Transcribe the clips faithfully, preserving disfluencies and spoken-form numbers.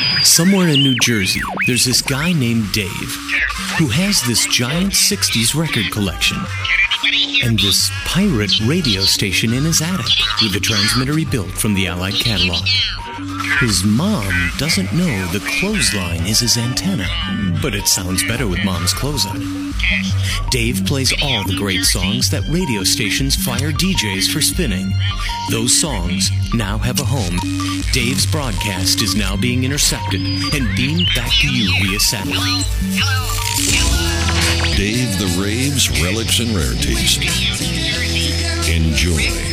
Somewhere in New Jersey, there's this guy named Dave who has this giant sixties record collection and this pirate radio station in his attic with a transmitter he built from the Allied catalog. His mom doesn't know the clothesline is his antenna, but it sounds better with Mom's clothes on. Dave plays all the great songs that radio stations fire D Js for spinning. Those songs now have a home. Dave's broadcast is now being intercepted and beamed back to you via satellite. Dave the Rave's Relics and Rarities. Enjoy.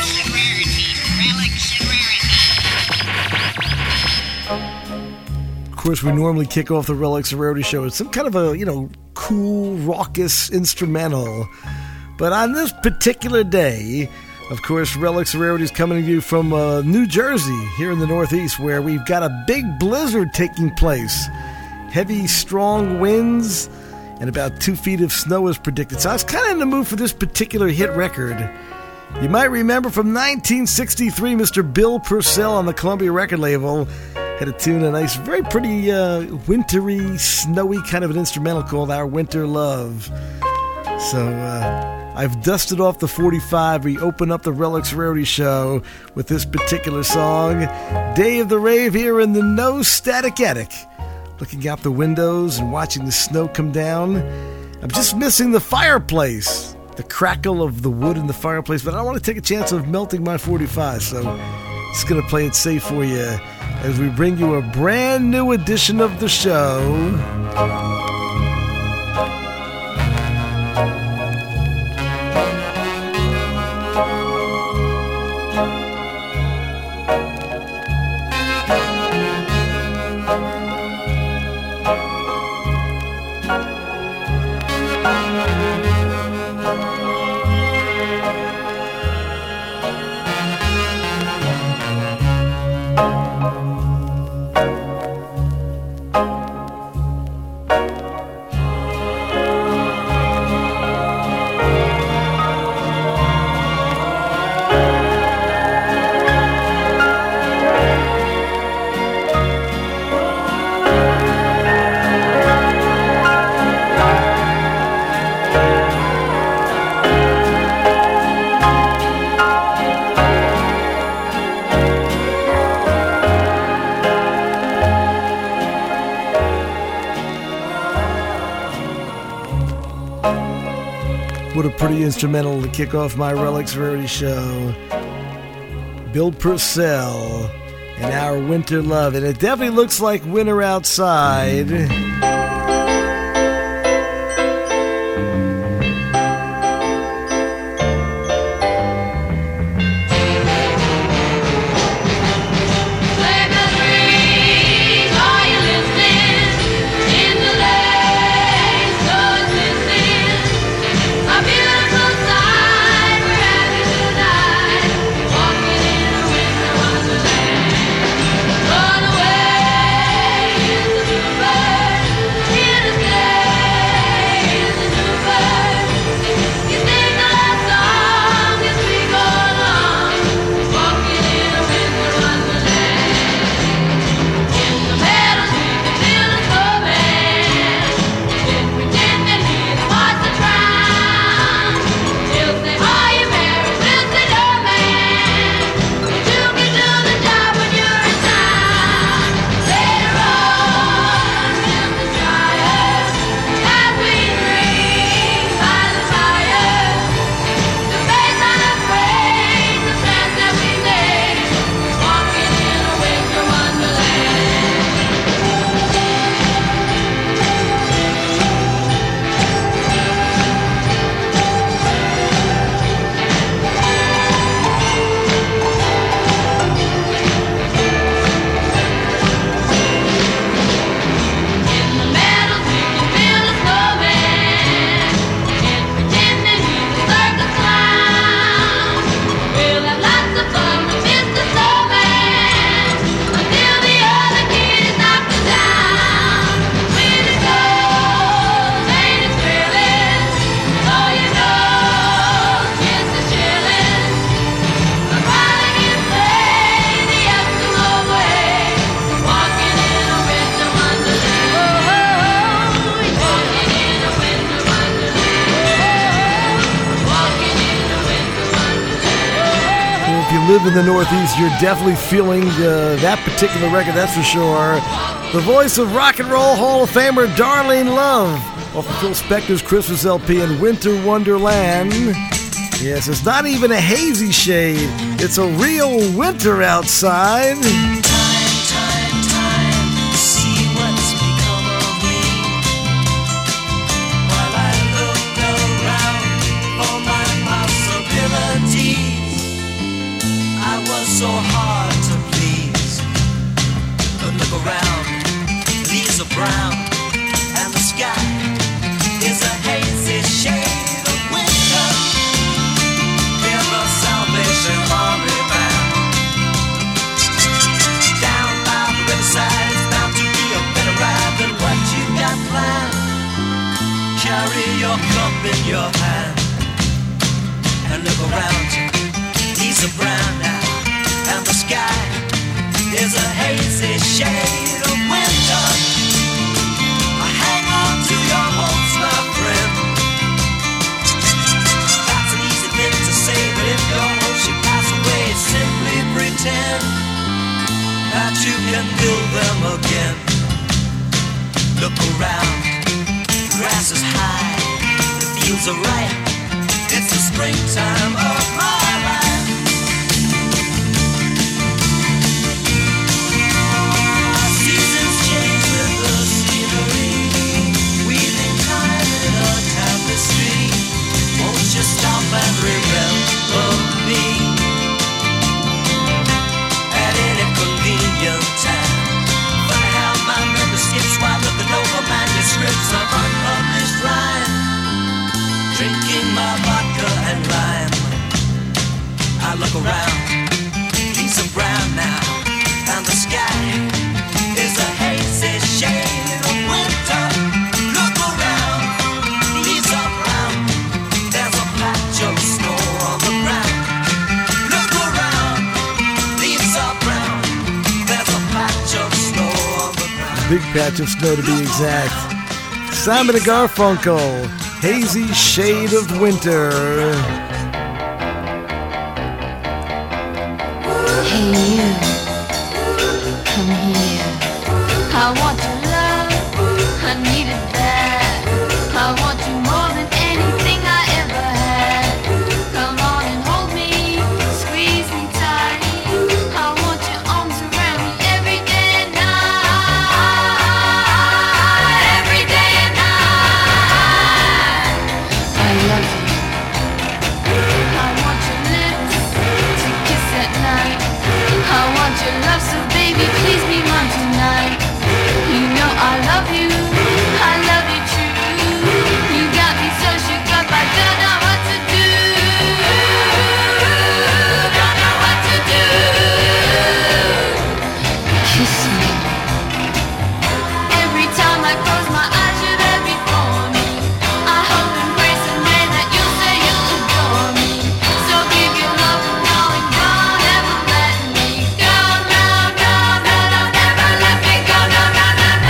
Of course, we normally kick off the Relics and Rarity show with some kind of a, you know, cool, raucous instrumental. But on this particular day, of course, Relics and Rarities coming to you from uh, New Jersey, here in the Northeast, where we've got a big blizzard taking place. Heavy, strong winds, and about two feet of snow is predicted. So I was kind of in the mood for this particular hit record. You might remember from nineteen sixty-three, Mister Bill Purcell on the Columbia record label had a tune, a nice, very pretty, uh, wintry, snowy kind of an instrumental called Our Winter Love. So, uh, I've dusted off the forty-five. We open up the Relics Rarity show with this particular song. Dave the Rave here in the No Static Attic. Looking out the windows and watching the snow come down. I'm just missing the fireplace. The crackle of the wood in the fireplace, but I don't want to take a chance of melting my forty-five, so just going to play it safe for you as we bring you a brand new edition of the show. What a pretty instrumental to kick off my Relics Rarity show. Bill Purcell and Our Winter Love. And it definitely looks like winter outside. live in the Northeast, you're definitely feeling uh, that particular record, that's for sure. The voice of Rock and Roll Hall of Famer Darlene Love off of Phil Spector's Christmas L P in Winter Wonderland. Yes, it's not even a hazy shade, it's a real winter outside. So hard to please, but look around, leaves are brown, and the sky is a hazy shade of winter. Hear the Salvation Army band. Down by the riverside, it's bound to be a better ride than what you got planned. Carry your cup in your hand, and look around you, leaves are brown now. And the sky is a hazy shade of winter. Hang on to your hopes, my friend. That's an easy thing to say, but if your hopes should pass away, simply pretend that you can build them again. Look around, the grass is high, the fields are ripe. It's the springtime of my life. Just stop and remember me at any convenient time. Funny how my memory skips while looking over manuscripts of unpublished rhyme. Drinking my vodka and lime, I look around, leaves are brown now, and the sky is a hazy shade of winter. Look around, leaves are brown. Of snow on the ground. Look around, leaves are brown. There's a patch of snow on the ground. Big patch of snow to be exact. Simon and Garfunkel, Hazy Shade of Winter. Hey you, come here. I want your love, I needed that. I want you more than anything I ever had. Come on and hold me, squeeze me tight. I want your arms around me every day and night. Every day and night. I love you. I want your lips to kiss at night. I want your love, so baby, please be mine tonight. You know I love you, I love you true. You got me so shook up, I don't know what to do. Don't know what to do. Kiss me. Every time I close my eyes, you're there before me. I hope and pray someday that you'll say you'll adore me. So give your love a go and don't ever let me go. No, no, no, don't ever let me go. No, no, no, no.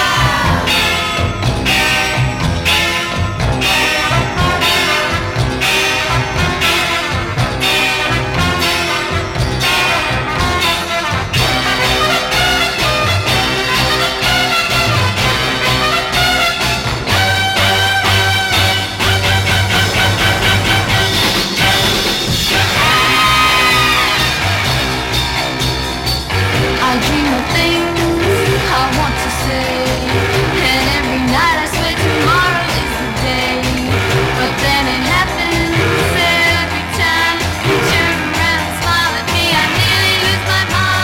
I dream of things I want to say, and every night I swear tomorrow is the day. But then it happens every time you turn around and smile at me. I nearly lose my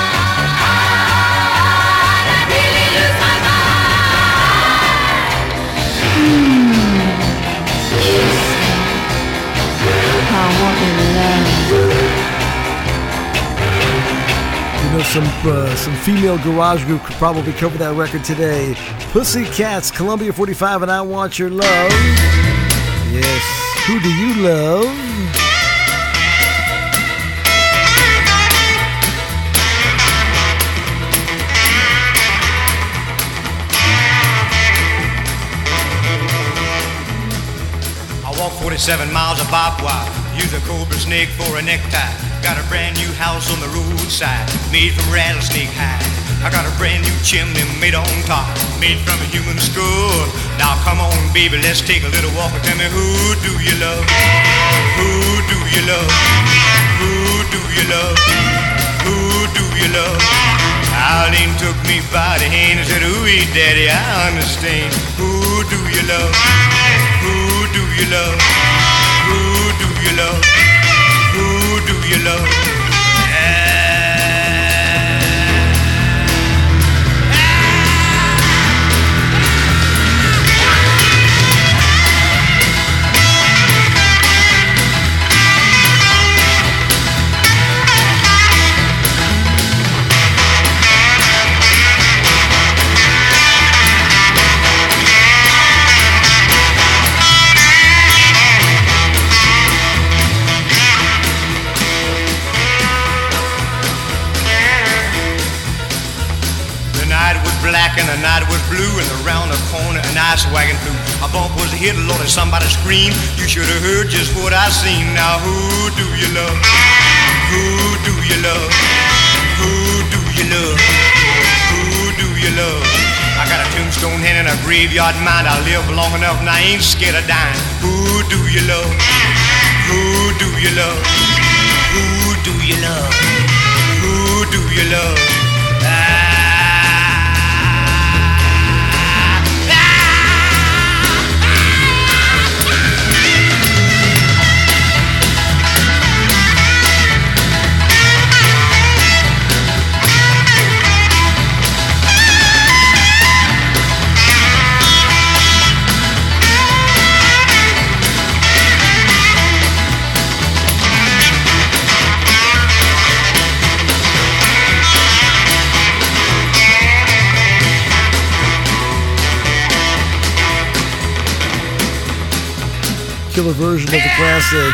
mind. I nearly lose my mind. Hmm. Kiss me. I want your love. You know, some uh, some female garage group could probably cover that record today. Pussycats, Columbia forty-five, and I Want Your Love. Yes, who do you love? I walked forty-seven miles of barbed wire, Use a cobra snake for a necktie. Got a brand new house on the roadside, made from rattlesnake hide. I got a brand new chimney made on top, made from a human skull. Now come on, baby, let's take a little walk and tell me, who do you love? Who do you love? Who do you love? Who do you love? Arlene took me by the hand and said, ooh, daddy, I understand. Who do you love? Who do you love? Who do you love? Who do you love? Black and the night was blue, and around the corner an ice wagon flew. A bump was a hit, Lord, and somebody screamed. You should have heard just what I seen. Now who do you love? Who do you love? Who do you love? Who do you love? I got a tombstone hand and a graveyard mind. I live long enough and I ain't scared of dying. Who do you love? Who do you love? Who do you love? Who do you love? Ah. Killer version of the classic.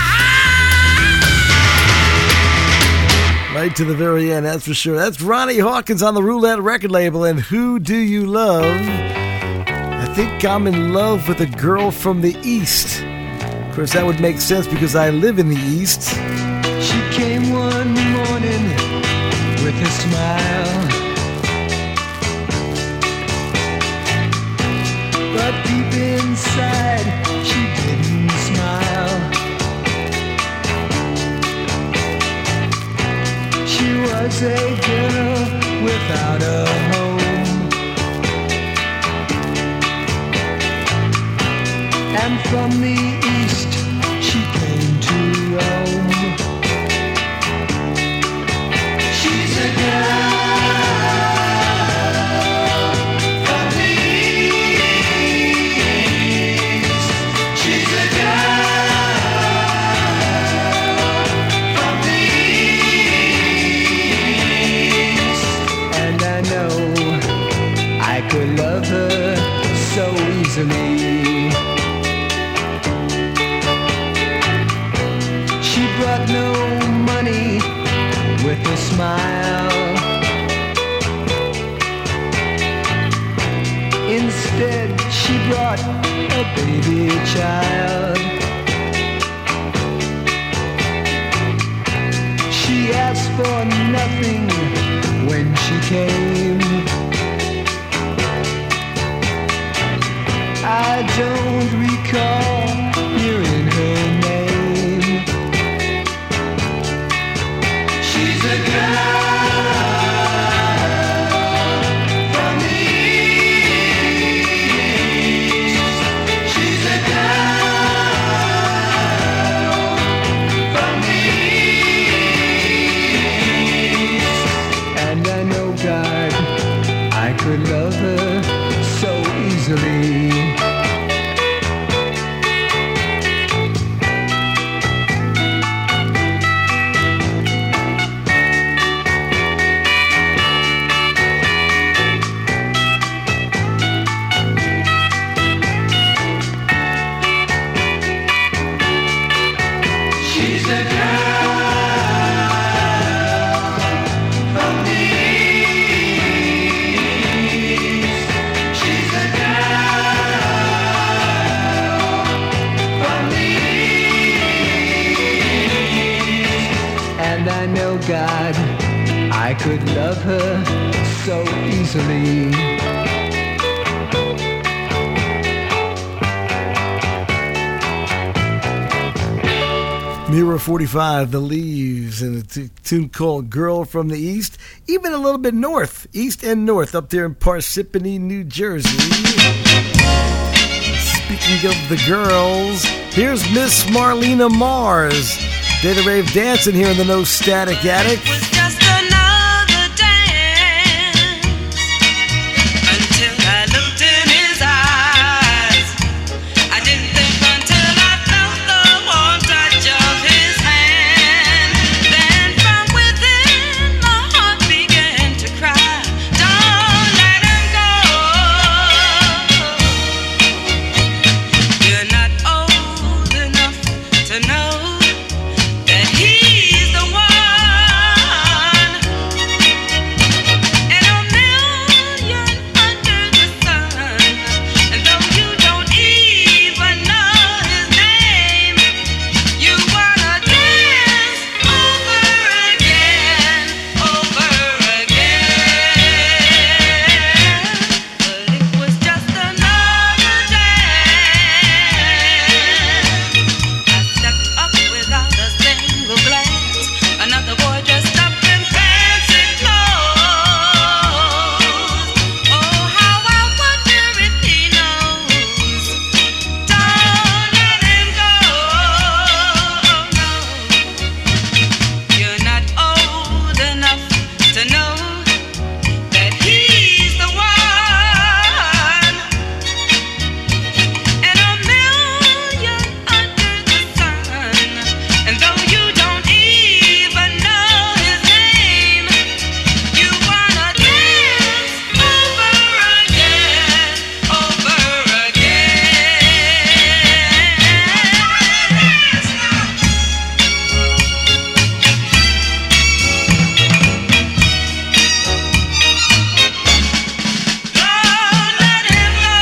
Right to the very end, that's for sure. That's Ronnie Hawkins on the Roulette record label, and Who Do You Love? I think I'm in love with a girl from the East. Of course, that would make sense because I live in the East. She came one morning with a smile, but deep inside she didn't smile. She was a girl without a home, and from the east she came to Rome. She's a girl could love her so easily. She brought no money with a smile. Instead, she brought a baby child. She asked for nothing when she came. I don't recall hearing her name. She's a girl from the east. She's a girl from the east. And I know, God, I could love her so easily. She's a girl could love her so easily. Mirror forty-five, The Leaves, and a t- tune called Girl from the East, even a little bit north, east and north, up there in Parsippany, New Jersey. Speaking of the girls, here's Miss Marlena Mars. Data Rave dancing here in the No Static Attic. It was just another dance until I looked in his eyes. I didn't think until I felt the warm touch of his hand. Then from within my heart began to cry, don't let him go. You're not old enough to know that he's the one. And a million under the sun. And though you don't even know his name, you wanna dance over again, over again. But it was just another dance. I stepped up without a single glance. Another boy dressed up in fancy clothes. Oh, how I wonder if he knows. Don't let him go. No, you're not old enough to know that he's the one. And a million under the sun. And though you don't even know his name, you wanna dance over again, over Don't let him go.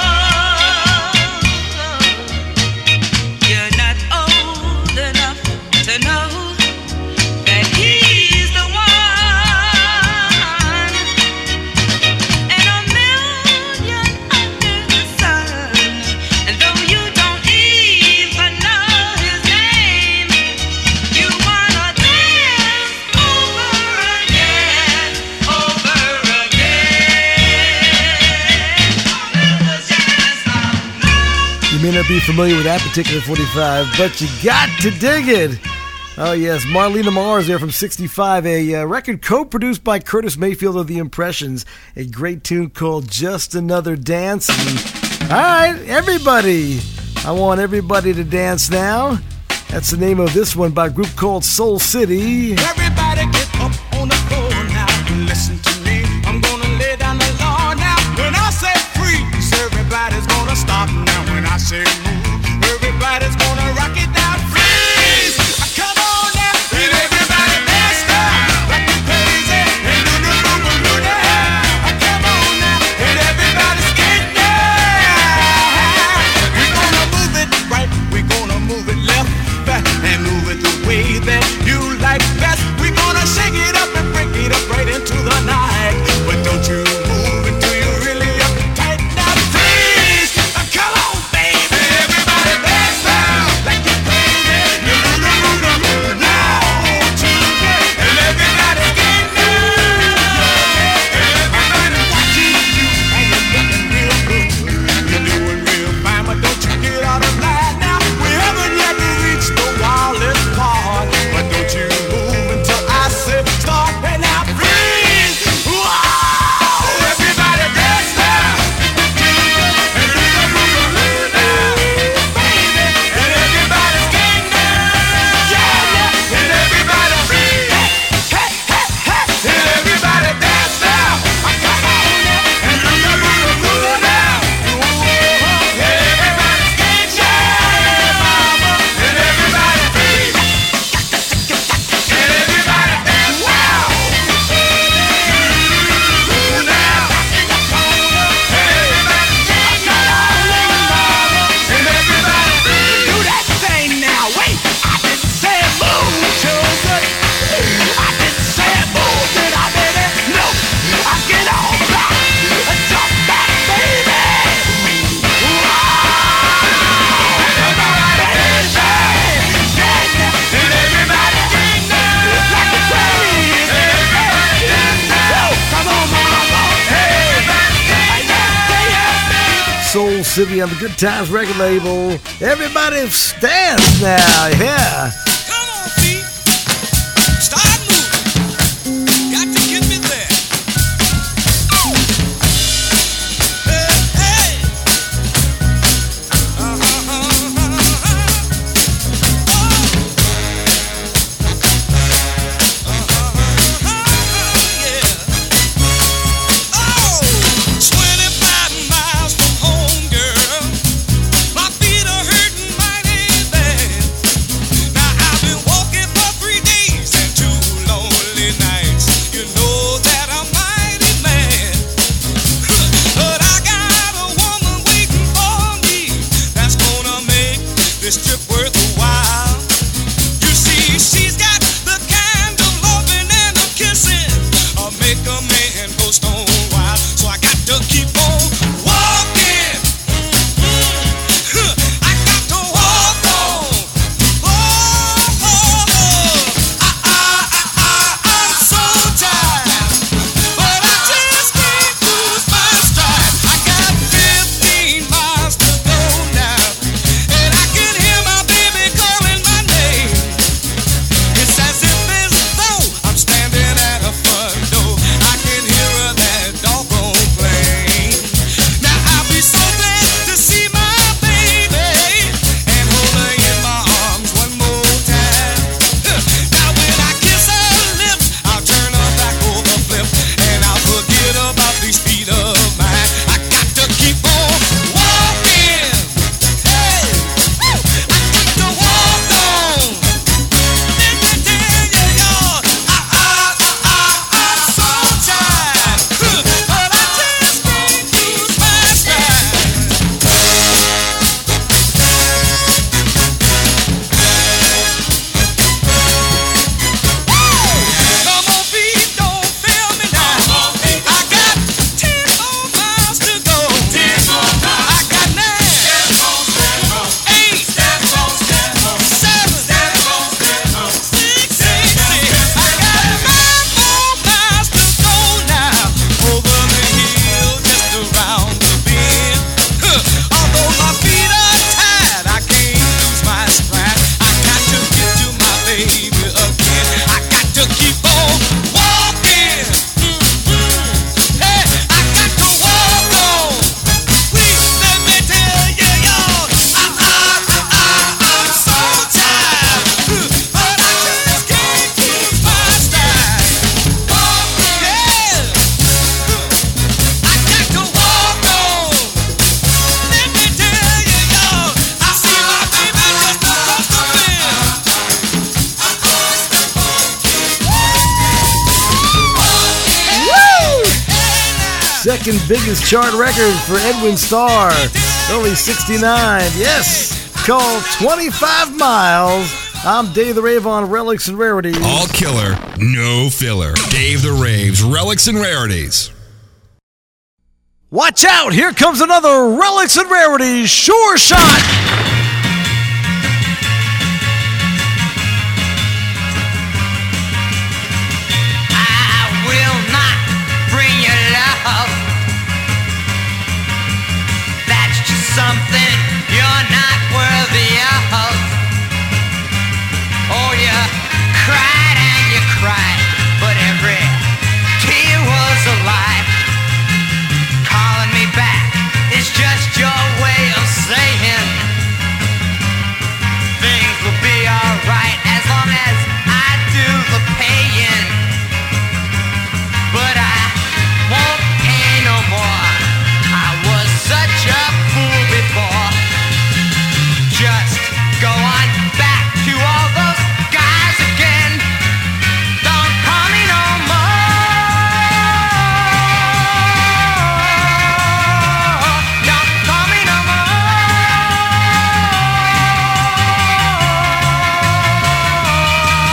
You're not old enough to know that he's the one. And a million under the sun. And though you don't even know his name, you wanna dance over again, over again. You may not be familiar with that particular forty-five, but you got to dig it. Oh, yes, Marlena Mars there from sixty-five, a uh, record co-produced by Curtis Mayfield of The Impressions, a great tune called Just Another Dance. And, all right, everybody, I want everybody to dance now. That's the name of this one by a group called Soul City. Everybody get up on the floor now and listen to me. I'm gonna lay down the law now. When I say freeze, everybody's gonna stop now. When I say move, everybody's gonna rock it down. Freeze! Come on now, and everybody dance now like you're crazy. And do the move, do the hair. Come on now, and everybody skate now. We're gonna move it right, we're gonna move it left, back, and move it the way that you like best. We Soul City on the Good Times record label. Everybody stands now, yeah. Come on, feet. Start moving. Got to get me there. Hey, hey. Uh-huh, uh-huh. twenty-five miles from home, girl. My feet are hurting mighty bad. second biggest chart record for Edwin Starr, early sixty-nine. Yes, called twenty-five miles. I'm Dave the Rave on Relics and Rarities. All killer, no filler. Dave the Rave's Relics and Rarities. Watch out! Here comes another Relics and Rarities Sure Shot! Something you're not worthy of. Oh, you cried and you cried, but every tear was a lie. Calling me back is just your way of saying things will be alright as long as I do the paying. But I won't pay no more. I was such a fool before. Just go on back to all those guys again. Don't call me no more. Don't call me no more.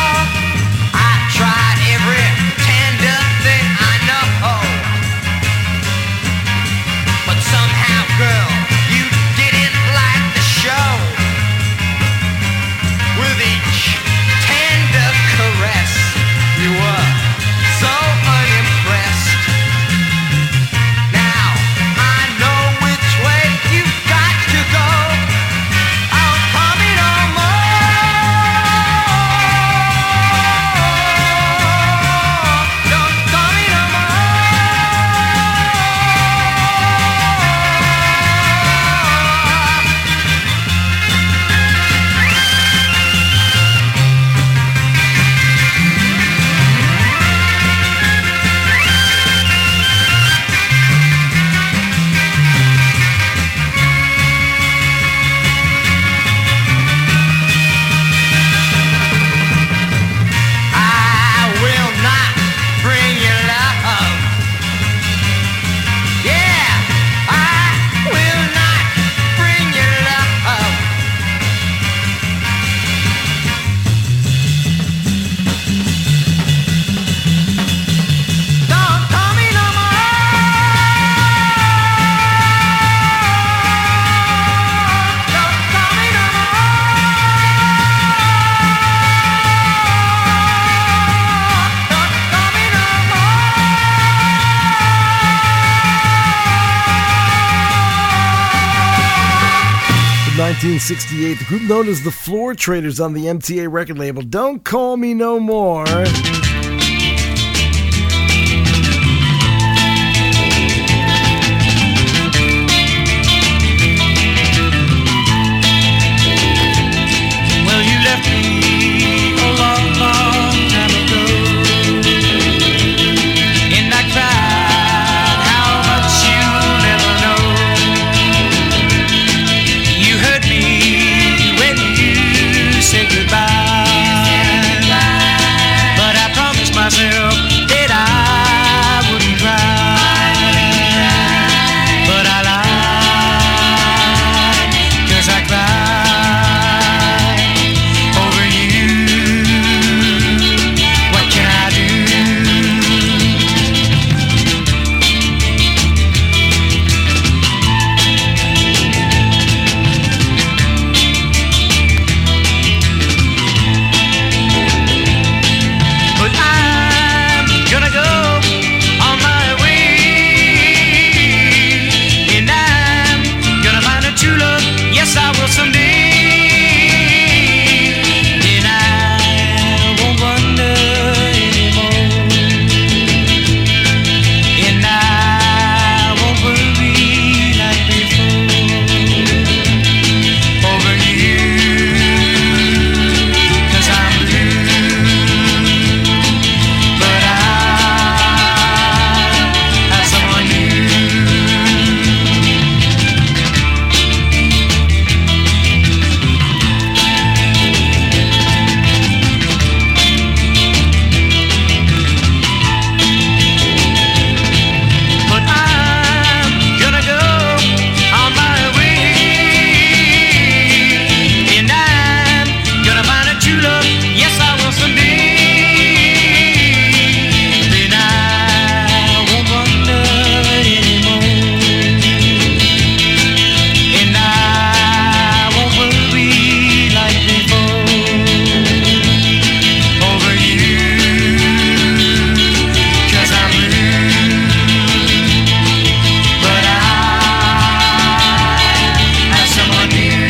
nineteen sixty-eight. The group known as the Floor Traders on the M T A record label. Don't Call Me No More. Well, you left me a long, long time ago, and I cried how much you'll never know. You hurt me when you said goodbye, but I promised myself that I wouldn't cry, but I lied, 'cause I cried over you. What can I do? But I'm gonna go on my way, and I'm gonna find a true love. Yes, I will someday, and I won't wonder anymore, and I won't worry like before over you, 'cause I'm blue, but I have someone new. But I'm gonna go on my way, and I'm gonna find a true love. Yes, I will someday, then I won't wonder anymore, and I won't worry like before over you, 'cause I'm blue, but I have someone new.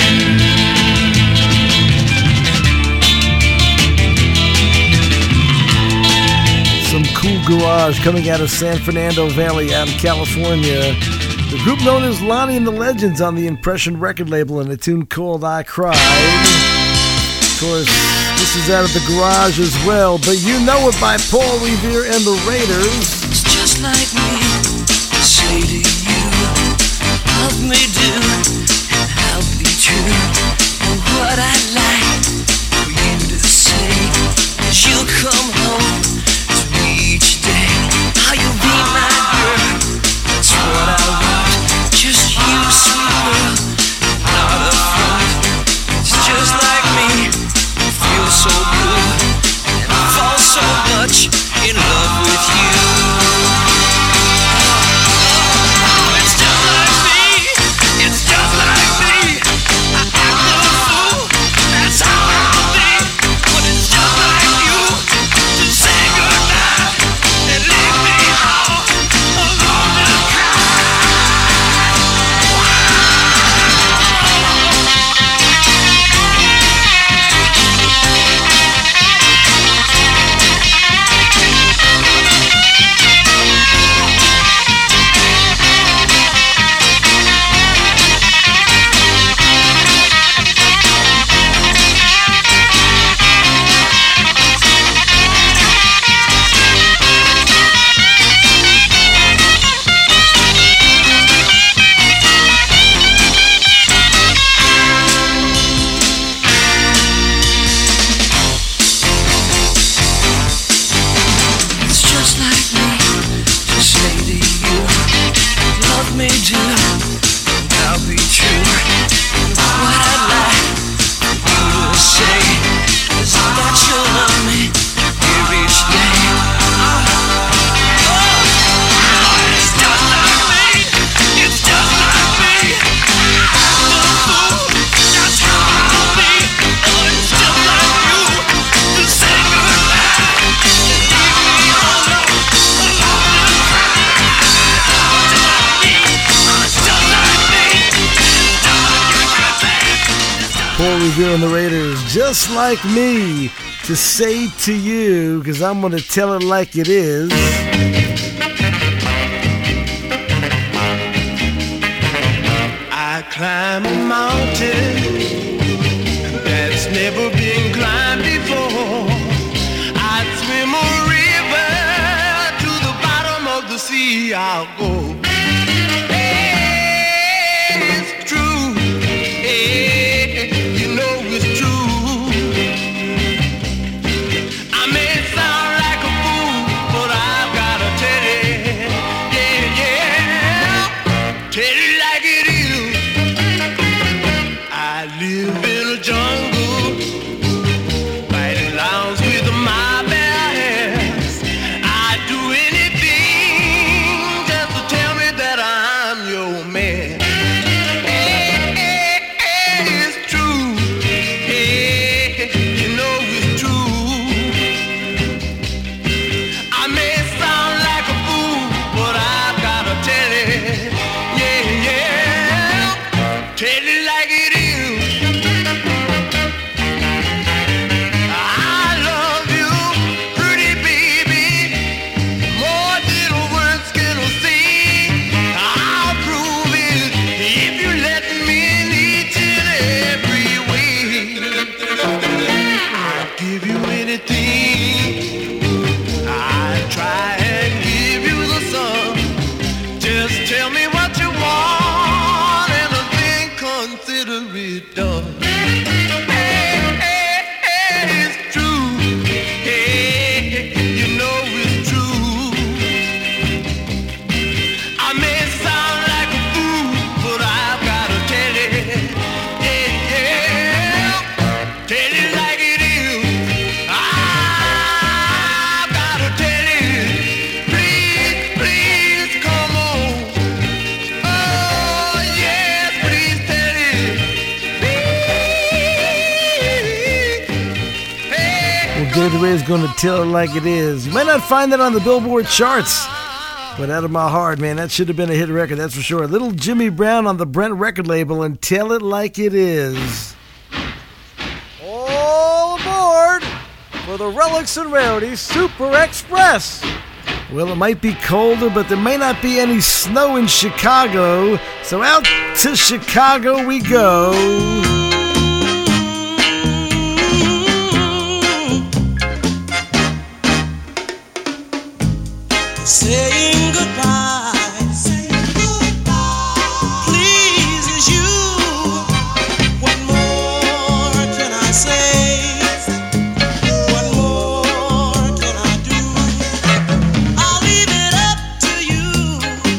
Some cool garage coming out of San Fernando Valley out in California. The group known as Lonnie and the Legends on the Impression record label and a tune called I Cried. Of course, this is out of the garage as well, but you know it by Paul Revere and the Raiders. It's just like me to say to you, love me do, and I'll be true. And what I'd like for you to say is you'll come home to me each day. How you'll be my girl, that's what I want. Just you, sweet girl, not a front. It's just like me, feel so good and fall so much in love with you. reviewing the Raiders, Just Like Me, to say to you, because I'm going to tell it like it is. I climb a mountain that's never been climbed before. I swim a river to the bottom of the sea. I'll go. It's true. You know it's true. I may sound like a fool, but I've gotta tell it. Yeah, yeah. Tell it like it is. I live in a jungle, fighting lions with my bare hands. I'd do anything just to tell me that I'm your man. Hey, hey, hey, it's true. Hey, you know it's true. I may sound like a fool, but I've gotta tell it. Yeah, yeah. Tell it like it is. I love you, pretty baby, more than words can say. I'll prove it if you let me lead you in every way. I'll give you anything. I try and give you the sun. Just tell me what you want and a thing consider it done. Hey, hey, hey, it's true. Hey, you know it's true. I may sound like a fool, but I've gotta tell it. Yeah, yeah. Tell it like it is. I've gotta tell it. Please, please come on. Oh, yes, please tell it. Please. Hey. Well, Dave the Ray is going to tell it like it is. You might not find that on the Billboard charts, but out of my heart, man, that should have been a hit record, that's for sure. Little Jimmy Brown on the Brent record label, and Tell It Like It Is. All aboard for the Relics and Rarities Super Express. Well, it might be colder, but there may not be any snow in Chicago, so out to Chicago we go. Saying goodbye, saying goodbye, pleases you. What more can I say? What more can I do? I'll leave it up to you.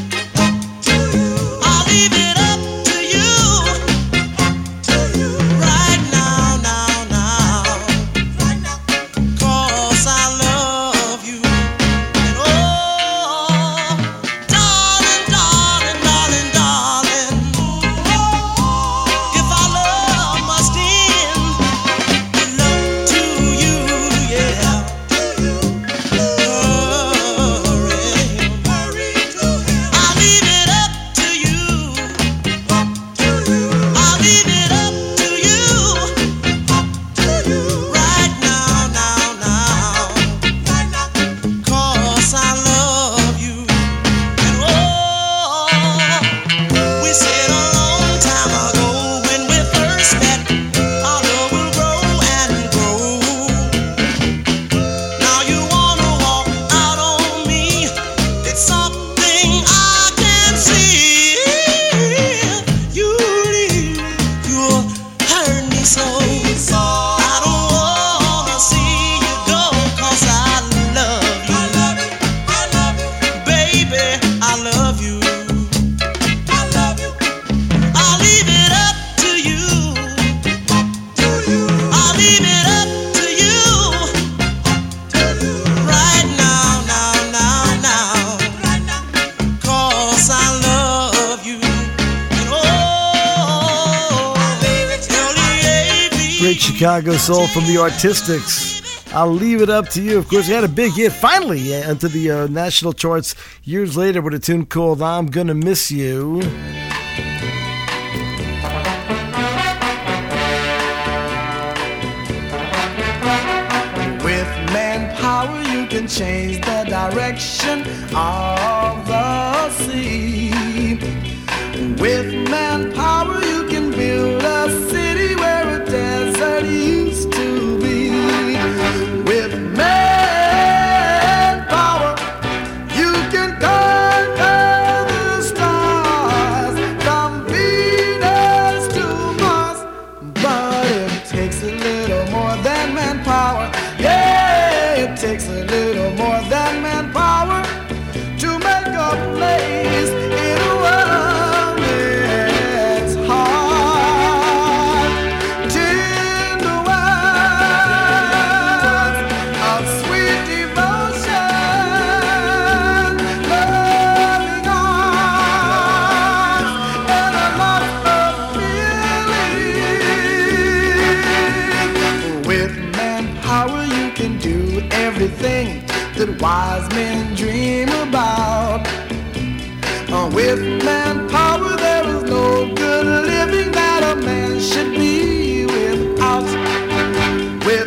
I'll leave it up to you. Right now, now, now. 'Cause I love you. And oh, darling, darling, darling, darling. If our love must end, good luck to you, yeah. Hurry, I'll leave it up to you. I'll leave it up to you. Right now, now, now. 'Cause I love you. And oh, we said a long time ago when we first met, our love will grow and grow. Now you wanna walk out on me. It's something I can see. You leave, you'll hurt me so. I don't wanna see you go, 'cause I love you. I love you. Baby, I love you. I love you. I'll leave it up to you. I'll leave it up to you. Right now, now, now, now. 'Cause I love you. And oh, tell the A B. Great Chicago soul from the Artistics. I'll leave it up to you. Of course, he had a big hit finally uh, into the uh, national charts years later with a tune called I'm Gonna Miss You. can change the direction of the sea. With manpower, you can build a city where a desert used to be. With manpower, you can conquer the stars from Venus to Mars. But it takes a little more than manpower. Yeah, it takes a little more than manpower to make a place in a world that's hard. Tender words of sweet devotion, loving arms, and a lot of feeling. With manpower, you can do everything that wise men dream about. Uh, with manpower, there is no good living that a man should be without. With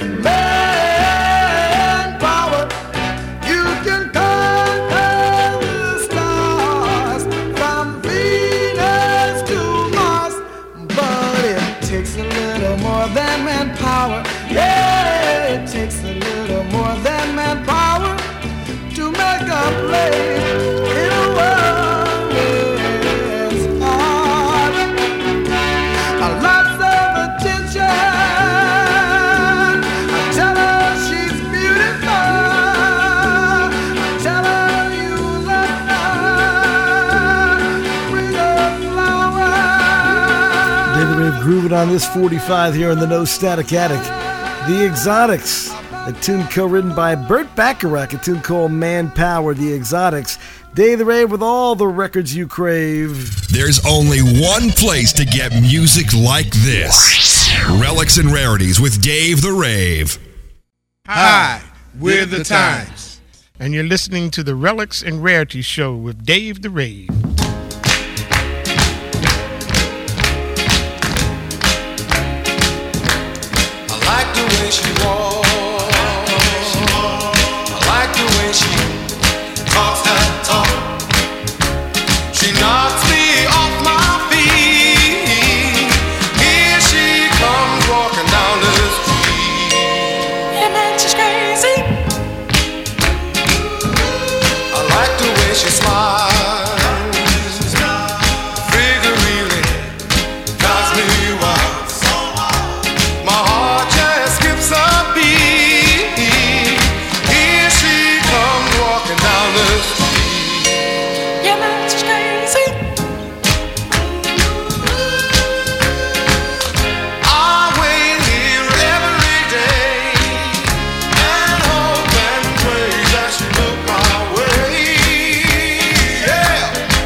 manpower, you can conquer the stars from Venus to Mars. But it takes a little more than manpower. Yeah, it takes a little more than manpower to make a place in a world that's hard. Lots of attention. I tell her she's beautiful. I tell her you love her. Bring her flowers. David Rave grooving on this forty-five here in the No Static Attic. The Exotics, a tune co-written by Burt Bacharach, a tune called Manpower, The Exotics. Dave the Rave with all the records you crave. There's only one place to get music like this. Relics and Rarities with Dave the Rave. Hi, we're the Times, and you're listening to the Relics and Rarities show with Dave the Rave. I like the way she walks. I like the way she talks that talk. She knocks me off my feet. Here she comes walking down the street. Yeah, man, she's crazy. I like the way she smiles. Figure really drives me wild. My heart just skips a beat. Here she comes walking down the street. Yeah, man, she's crazy. I wait here every day and hope and pray that she look my way. Yeah,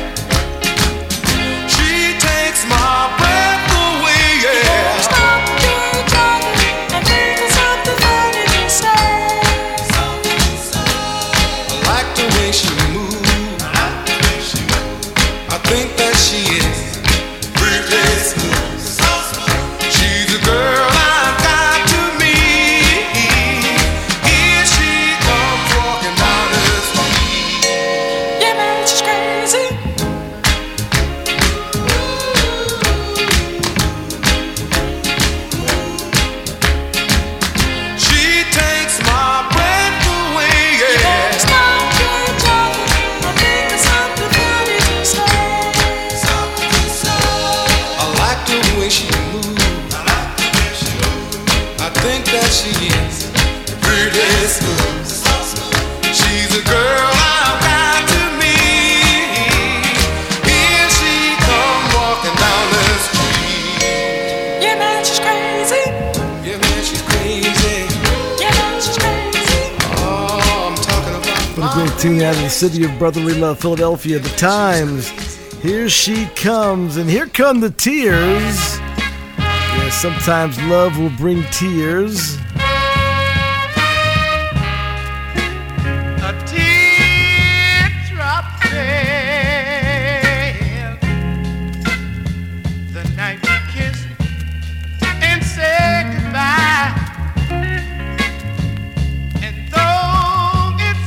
she takes my breath away. Yeah. Stop each other and think of something funny to say. I like the way she moves. I think that she is pretty smooth. She's a girl I've got to meet. Here she comes walking down the street. Yeah, man, she's crazy. She takes my breath away. Yeah. Stop each other and think of something funny to say. I like the way she moves. I think that she is pretty smooth. She's a girl I've got to meet. Here she comes walking down the street. Yeah, man, she's crazy. Yeah, man, she's crazy. Yeah, man, she's crazy. Oh, I'm talking about. What a great tune out of the city of brotherly love, Philadelphia, the Times. Here she comes, and here come the tears. Yeah, sometimes love will bring tears. A teardrop fell the night we kissed and said goodbye. And though it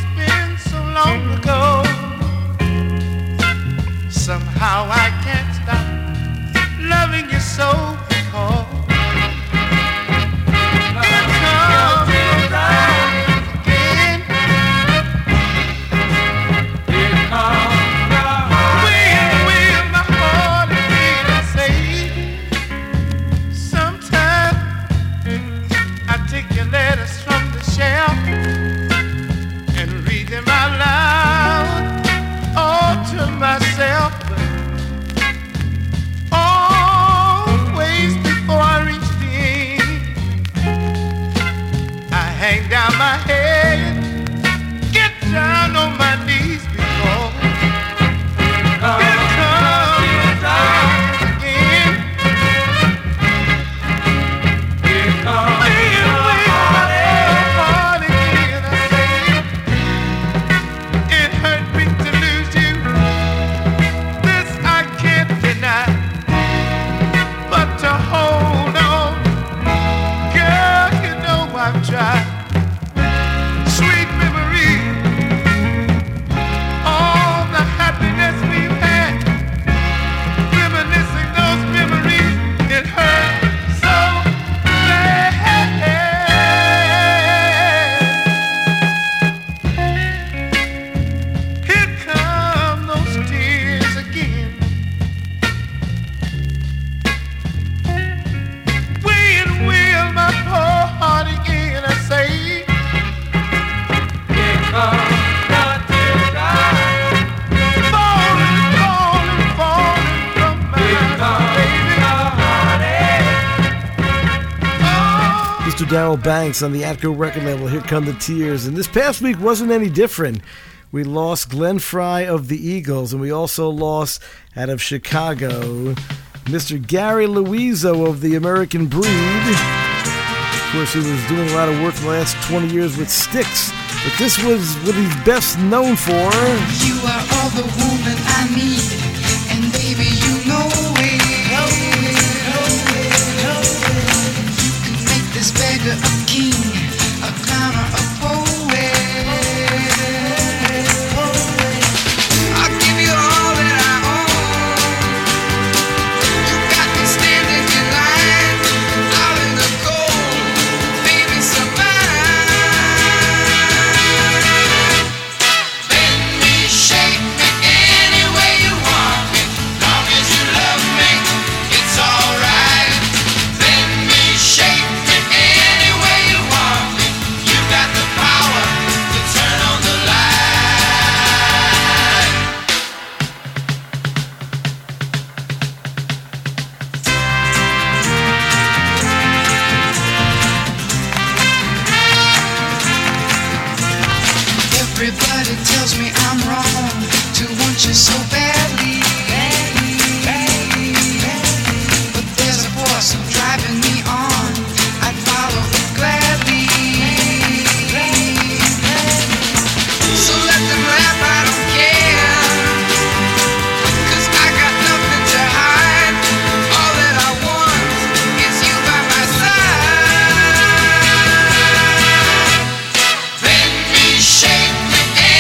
Darryl Banks on the Atco record label, Here Come the Tears. And this past week wasn't any different. We lost Glenn Frey of the Eagles, and we also lost, out of Chicago, Mister Gary Louiso of the American Breed. Of course, he was doing a lot of work the last twenty years with Styx, but this was what he's best known for. You are all the woman I need, and baby, you know it. This beggar a king, a clowner a poet. I'll give you all that I own. You got me standing in line, out in the cold, baby, survive. Bend me, shake me any way you want me, long as you love me, it's alright. Bend me, shake me. Everybody tells me I'm wrong to want you so badly, badly, badly, badly. But there's a force driving me on, I'd follow it gladly, gladly, gladly. So let them laugh, I don't care, 'cause I got nothing to hide. All that I want is you by my side. Bend me, shake me.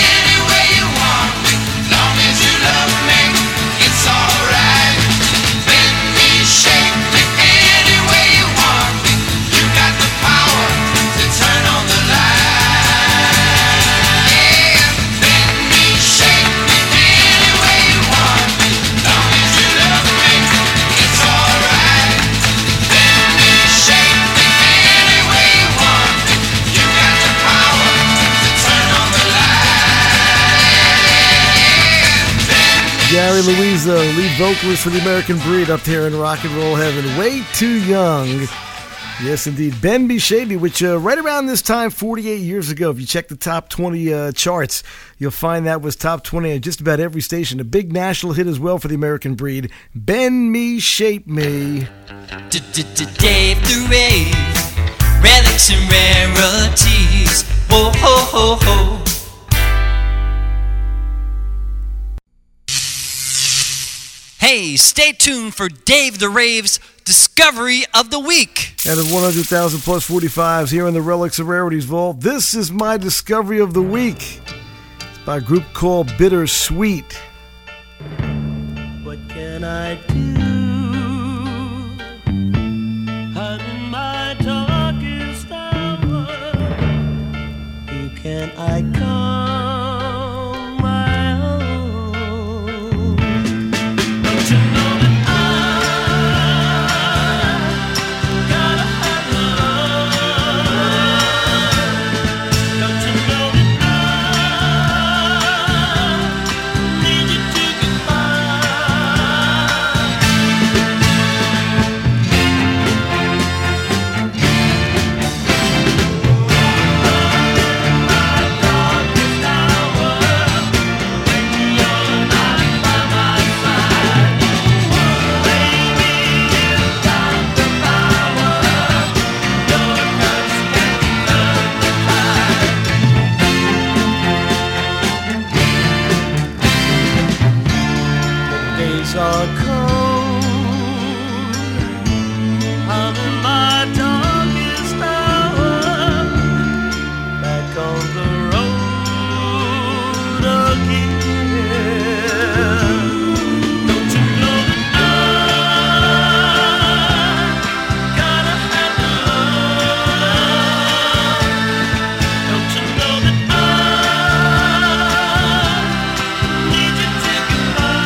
Gary Louiso, lead vocalist for the American Breed, up here in rock and roll heaven. Way too young. Yes, indeed. Bend Me Shake Me, which uh, right around this time, forty-eight years ago, if you check the top twenty uh, charts, you'll find that was top twenty on just about every station. A big national hit as well for the American Breed. Bend Me, Shape Me. Dave the Rave, relics and rarities. Whoa, ho, ho, ho. Hey, stay tuned for Dave the Rave's Discovery of the Week. Out of one hundred thousand plus forty-fives here in the Relics and Rarities Vault, this is my Discovery of the Week. It's by a group called Bittersweet. What can I do I'm in my darkest hour, back on the road again. Don't you know that I gotta have love? Don't you know that I need you to get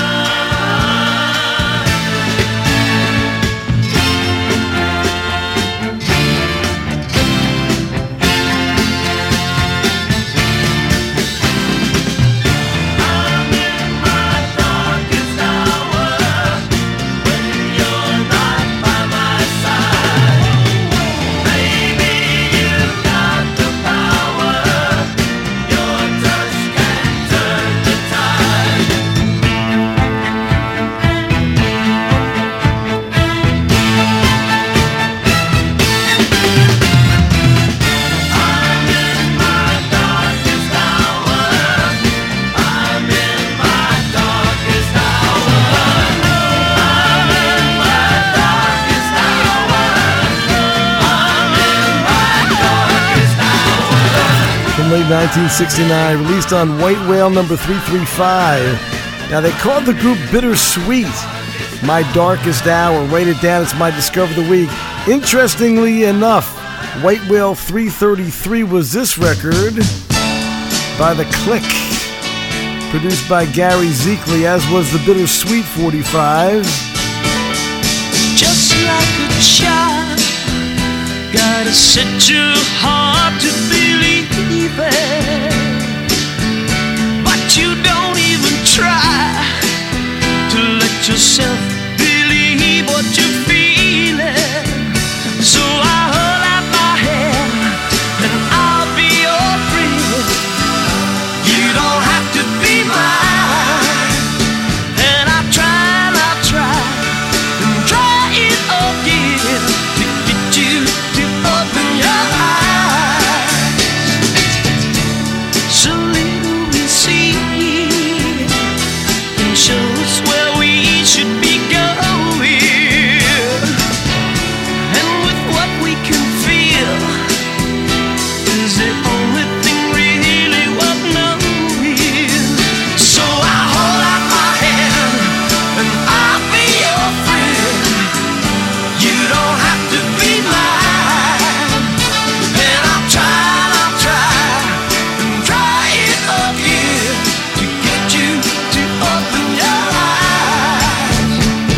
late nineteen sixty-nine, released on White Whale number three thirty-five. Now, they called the group Bittersweet. My Darkest Hour. Write it down, it's my Discover the Week. Interestingly enough, White Whale three thirty-three was this record by The Click, produced by Gary Zeekley, as was the Bittersweet forty-five. just like a child, gotta set your heart to believe it, but you don't even try to let yourself believe what you're feeling. So I hold out my hand and I'll be your friend. You don't have to be mine, and I'll try and I'll try and try it again to get you to open your eyes. So little we see can show us where we should be going, and with what we can feel is the only thing really worth knowing. So I hold out my hand and I'll be your friend. You don't have to be mine, and I'll try and I'll try and try it again to get you to open your eyes.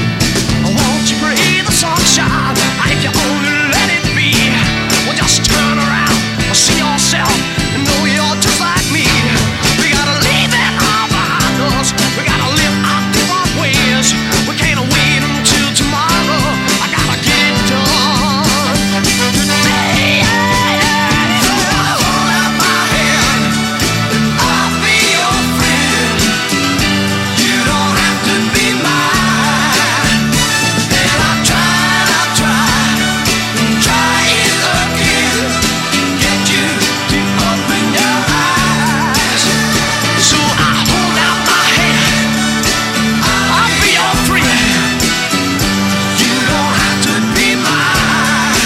Won't you breathe the sunshine if you only let it be? Well, just turn around and see yourself and know you're just like me. We gotta leave it all behind us. We gotta live our different ways. We can't wait until tomorrow. I gotta get it done today. So I hold out my hand and I'll be your friend. You don't have to be mine, and I'll try and I'll try and try it again and get you to open your eyes. So I hold out my hand, I'll be your friend. You don't have to be mine,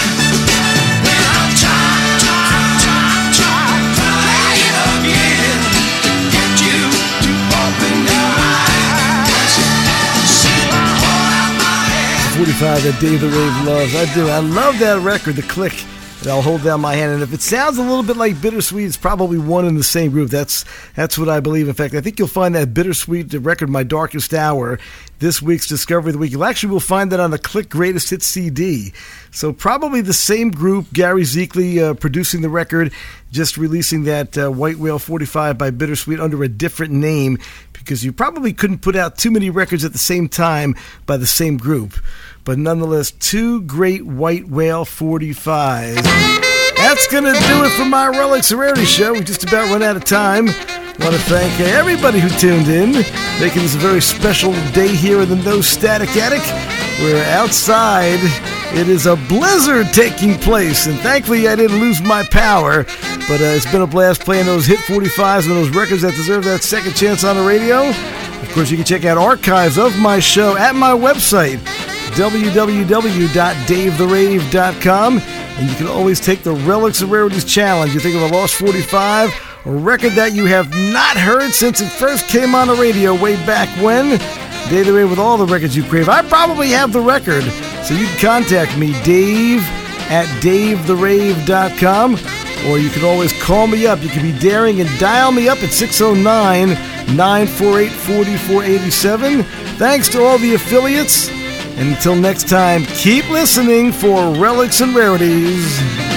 and I'll try, try, try, try, try it again and get you to open your eyes. So I hold out my hand. forty-five that Dave the Rave loves. I do. I love that record, The Click. And I'll hold down my hand. And if it sounds a little bit like Bittersweet, it's probably one in the same group. That's that's what I believe. In fact, I think you'll find that Bittersweet record, My Darkest Hour, this week's Discovery of the Week. You'll actually will find that on the Click Greatest Hits C D. So probably the same group, Gary Zeekley uh, producing the record, just releasing that uh, White Whale forty-five by Bittersweet under a different name, because you probably couldn't put out too many records at the same time by the same group. But nonetheless, two great White Whale forty-fives. That's going to do it for my Relics and Rarity show. We just about run out of time. I want to thank uh, everybody who tuned in, making this a very special day here in the No Static Attic. We're outside. It is a blizzard taking place, and thankfully I didn't lose my power. But uh, it's been a blast playing those hit forty-fives and those records that deserve that second chance on the radio. Of course, you can check out archives of my show at my website, w w w dot dave the rave dot com. And you can always take the Relics and Rarities Challenge. You think of a Lost forty-five, a record that you have not heard since it first came on the radio way back when. Dave the Rave with all the records you crave. I probably have the record, so you can contact me, Dave at dave the rave dot com, or you can always call me up. You can be daring and dial me up at six oh nine, nine four eight, four four eight seven. Thanks to all the affiliates. And until next time, keep listening for Relics and Rarities.